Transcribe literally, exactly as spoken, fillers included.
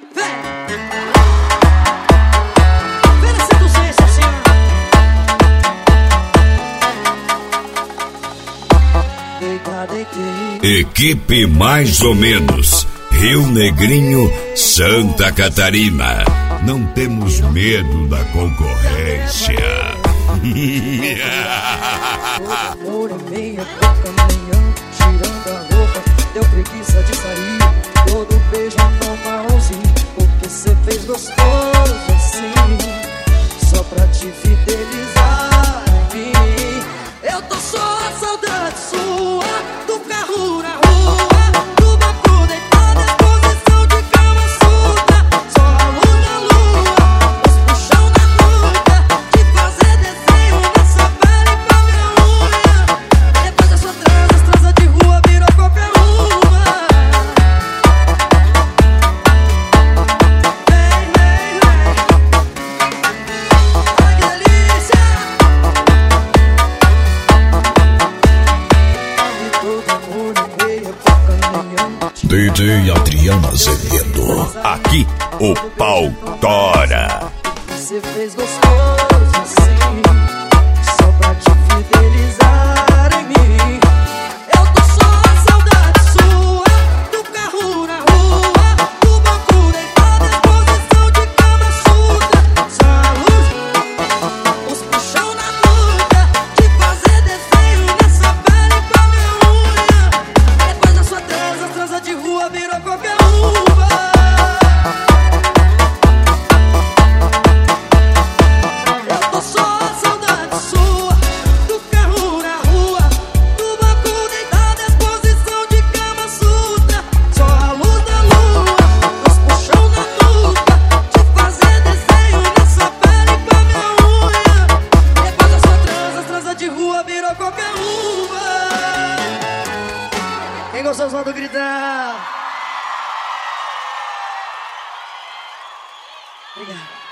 Equipe mais ou menos, Rio Negrinho, Santa Catarina. Não temos medo da concorrência. Amor é meia boca, meia, tirando a roupa, deu preguiça de sair. Todo beijo normalzinho, porque cê fez gostoso assim, só pra te fidelizar em mim. Eu tô só a saudade sua, do carro na rua, do banco deitado, posição de cama surda, só a luz da lua, os puxão na nuca, de fazer desenho nessa pele com a minha unha. Depois da sua transa, as transa de rua virou qualquer uma. Vem, vem, vem, ai que delícia. D J Adriano Azevedo. Aqui o pau tora. Você fez gostoso assim, só pra te fidelizar em mim. Eu tô só a saudade sua, do carro na rua, do banco deitado, exposição de cama surda, só a luz, os puxão na nuca, de fazer desenho nessa pele com a minha unha. Depois da sua transa, as transa de rua virou qualquer uma. Eu tô só a saudade sua, do carro na rua, do banco deitado, exposição de cama surda, só a luz da lua, os puxão na nuca, de fazer desenho nessa pele com a minha unha. Depois da sua transa, as transa de rua virou qualquer uma. Quem gostou, solta o gritar. Obrigado.